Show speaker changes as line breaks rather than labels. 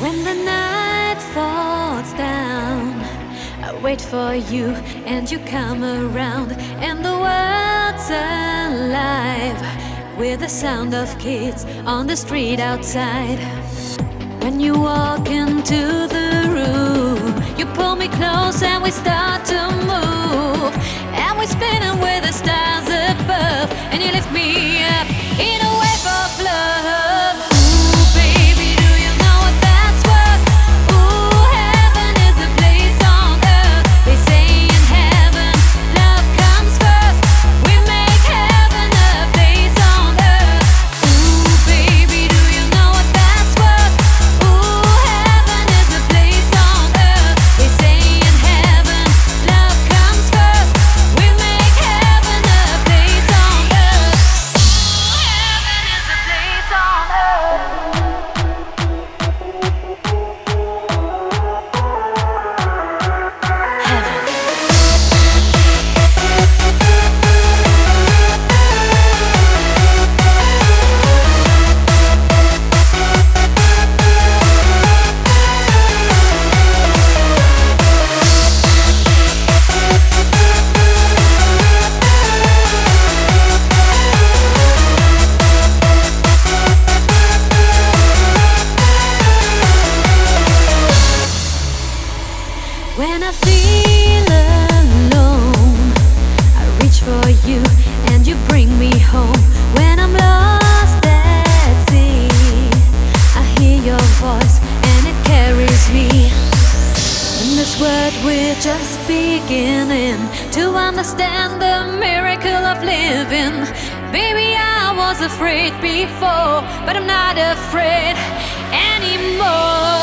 When the night falls down, I wait for you and you come around, and the world's alive with the sound of kids on the street outside. When you walk into the room, you pull me close and we start to move, and we're spinning with the stars above, and you lift me up in a wave of love. Ooh, baby, do you know what that's worth? Ooh, heaven is a place on earth. They say in heaven, love comes first. We make heaven a place on earth. Ooh, baby, do you know what that's worth? Ooh, heaven is a place on earth. They say in heaven, love comes first. We make heaven a place on earth. Ooh, heaven is a place on earth. When I feel alone, I reach for you and you bring me home. When I'm lost at sea, I hear your voice and it carries me. In this world we're just beginning to understand the miracle of living. Baby, I was afraid before, but I'm not afraid anymore.